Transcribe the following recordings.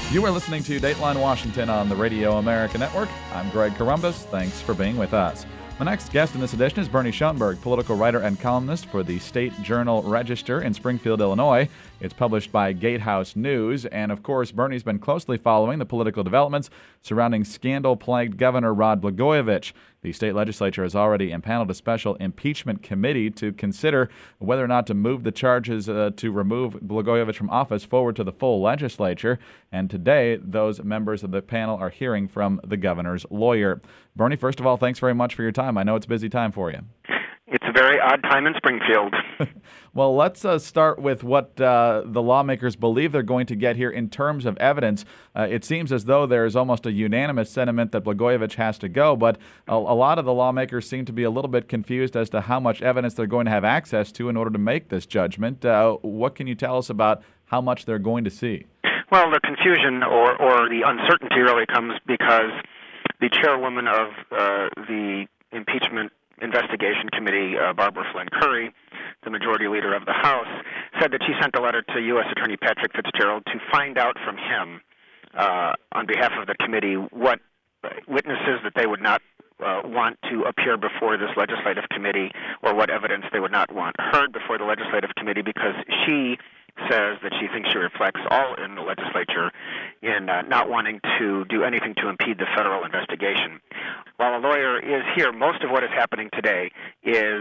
You are listening to Dateline Washington on the Radio America Network. I'm Greg Corombos. Thanks for being with us. My next guest in this edition is Bernie Schoenberg, political writer and columnist for the State Journal-Register in Springfield, Illinois. It's published by Gatehouse News, and of course, Bernie's been closely following the political developments surrounding scandal-plagued Governor Rod Blagojevich. The state legislature has already impaneled a special impeachment committee to consider whether or not to move the charges to remove Blagojevich from office forward to the full legislature. And today, those members of the panel are hearing from the governor's lawyer. Bernie, first of all, thanks very much for your time. I know it's a busy time for you. It's a very odd time in Springfield. Well, let's start with what the lawmakers believe they're going to get here in terms of evidence. It seems as though there's almost a unanimous sentiment that Blagojevich has to go, but a lot of the lawmakers seem to be a little bit confused as to how much evidence they're going to have access to in order to make this judgment. What can you tell us about how much they're going to see? Well, the confusion or the uncertainty really comes because the chairwoman of the impeachment investigation committee, Barbara Flynn Curry, the majority leader of the House, said that she sent a letter to U.S. Attorney Patrick Fitzgerald to find out from him, on behalf of the committee, what witnesses that they would not want to appear before this legislative committee, or what evidence they would not want heard before the legislative committee, because she says that she thinks she reflects all in the legislature in not wanting to do anything to impede the federal investigation. While a lawyer is here, most of what is happening today is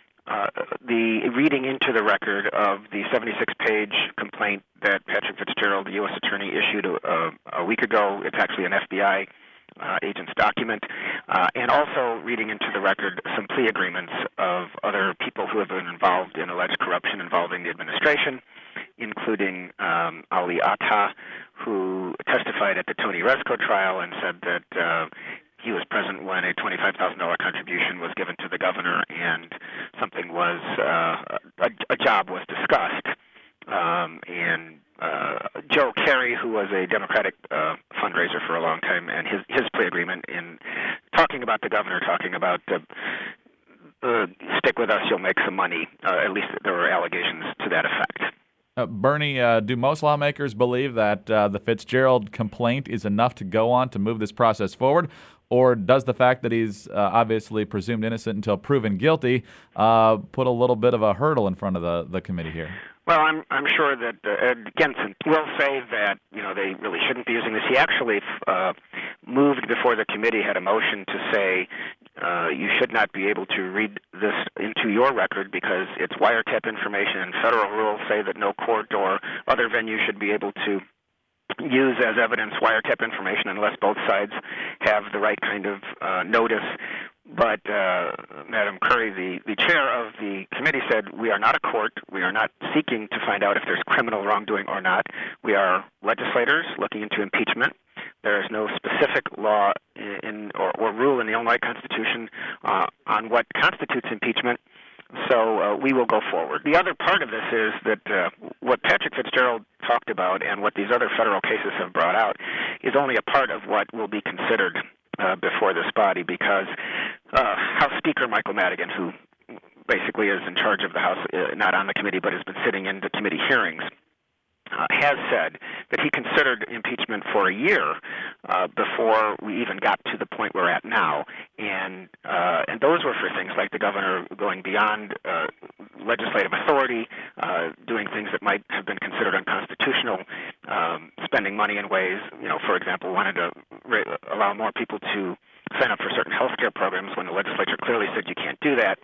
the reading into the record of the 76-page complaint that Patrick Fitzgerald, the U.S. attorney, issued a week ago. It's actually an FBI agent's document, and also reading into the record some plea agreements of other people who have been involved in alleged corruption involving the administration, including Ali Atta, who testified at the Tony Rezko trial and said that he was present when a $25,000 contribution was given to the governor and something was, a job was discussed. And Joe Kerry, who was a Democratic fundraiser for a long time, and his plea agreement in talking about the governor, talking about stick with us, you'll make some money. At least there were allegations to that effect. Bernie, do most lawmakers believe that the Fitzgerald complaint is enough to go on to move this process forward? Or does the fact that he's obviously presumed innocent until proven guilty put a little bit of a hurdle in front of the committee here? Well, I'm sure that Ed Gensen will say that they really shouldn't be using this. He actually moved before the committee, had a motion to say you should not be able to read this into your record because it's wiretap information, and federal rules say that no court or other venue should be able to use as evidence wiretap information unless both sides have the right kind of notice. But Madam Curry, the chair of the committee, said, we are not a court. We are not seeking to find out if there's criminal wrongdoing or not. We are legislators looking into impeachment. There is no specific law or rule in the Illinois Constitution on what constitutes impeachment. So we will go forward. The other part of this is that what Patrick Fitzgerald talked about and what these other federal cases have brought out is only a part of what will be considered before this body, because House Speaker Michael Madigan, who basically is in charge of the House, not on the committee, but has been sitting in the committee hearings, has said that he considered impeachment for a year before we even got to the point we're at now, and those were for things like the governor going beyond legislative authority, doing things that might have been considered unconstitutional, spending money in ways, for example, wanted to allow more people to sign up for certain health care programs when the legislature clearly said you can't do that.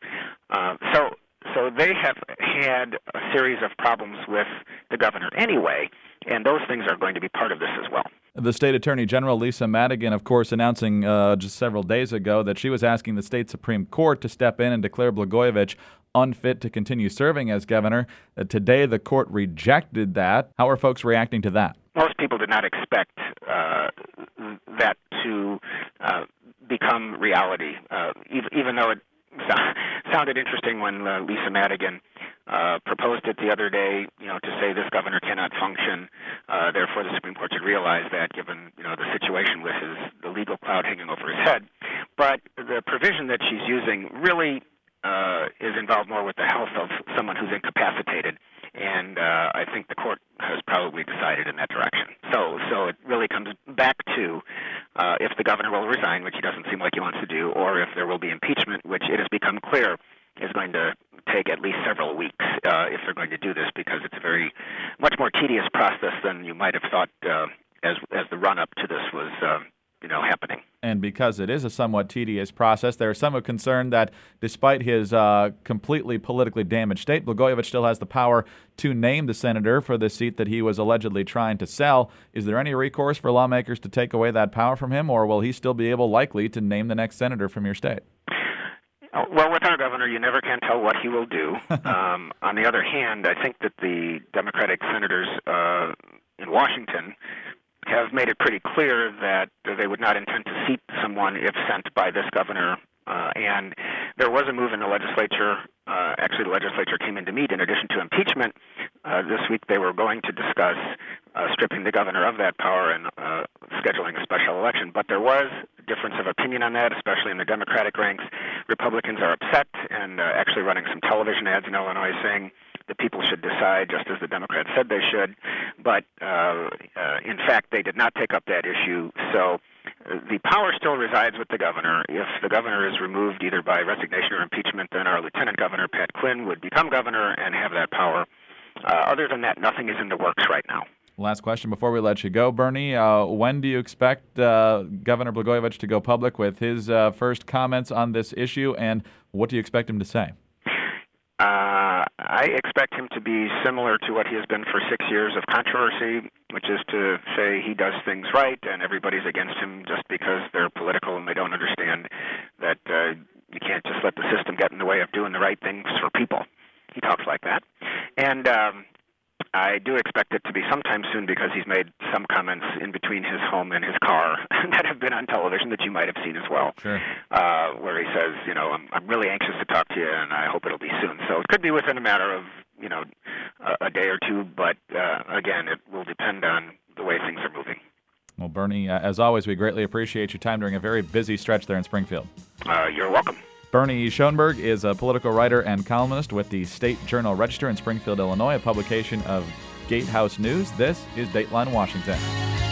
So they have had a series of problems with the governor anyway, and those things are going to be part of this as well. The State Attorney General, Lisa Madigan, of course, announcing just several days ago that she was asking the state Supreme Court to step in and declare Blagojevich unfit to continue serving as governor. Today, the court rejected that. How are folks reacting to that? Most people did not expect that to become reality, even though it sounded interesting when Lisa Madigan proposed it the other day, to say this governor cannot function. Therefore, the Supreme Court should realize that, given the situation with the legal cloud hanging over his head. But the provision that she's using really is involved more with the health of someone who's incapacitated, and I think the court has probably decided in that direction. So it really weeks if they're going to do this, because it's a very much more tedious process than you might have thought as the run-up to this was happening. And because it is a somewhat tedious process, there are some who are concerned that despite his completely politically damaged state, Blagojevich still has the power to name the senator for the seat that he was allegedly trying to sell. Is there any recourse for lawmakers to take away that power from him, or will he still be likely to name the next senator from your state? Well, with our governor, you never can tell what he will do. On the other hand, I think that the Democratic senators in Washington have made it pretty clear that they would not intend to seat someone if sent by this governor. And there was a move in the legislature. Actually, the legislature came in to meet in addition to impeachment. This week they were going to discuss stripping the governor of that power and scheduling a special election. But there was a difference of opinion on that, especially in the Democratic ranks. Republicans are upset and actually running some television ads in Illinois saying the people should decide, just as the Democrats said they should. But in fact, they did not take up that issue. So the power still resides with the governor. If the governor is removed either by resignation or impeachment, then our lieutenant governor, Pat Quinn, would become governor and have that power. Other than that, nothing is in the works right now. Last question before we let you go, Bernie. When do you expect Governor Blagojevich to go public with his first comments on this issue, and what do you expect him to say? I expect him to be similar to what he has been for 6 years of controversy, which is to say he does things right and everybody's against him just because they're political and they don't understand that you can't just let the system get in the way of doing the right things for people. He talks like that. And I do expect it to be sometime soon, because he's made some comments in between his home and his car that have been on television that you might have seen as well. Sure. Where he says, I'm really anxious to talk to you, and I hope it'll be soon. So it could be within a matter of, a day or two, but again, it will depend on the way things are moving. Well, Bernie, as always, we greatly appreciate your time during a very busy stretch there in Springfield. You're welcome. Bernie Schoenberg is a political writer and columnist with the State Journal Register in Springfield, Illinois, a publication of Gatehouse News. This is Dateline Washington.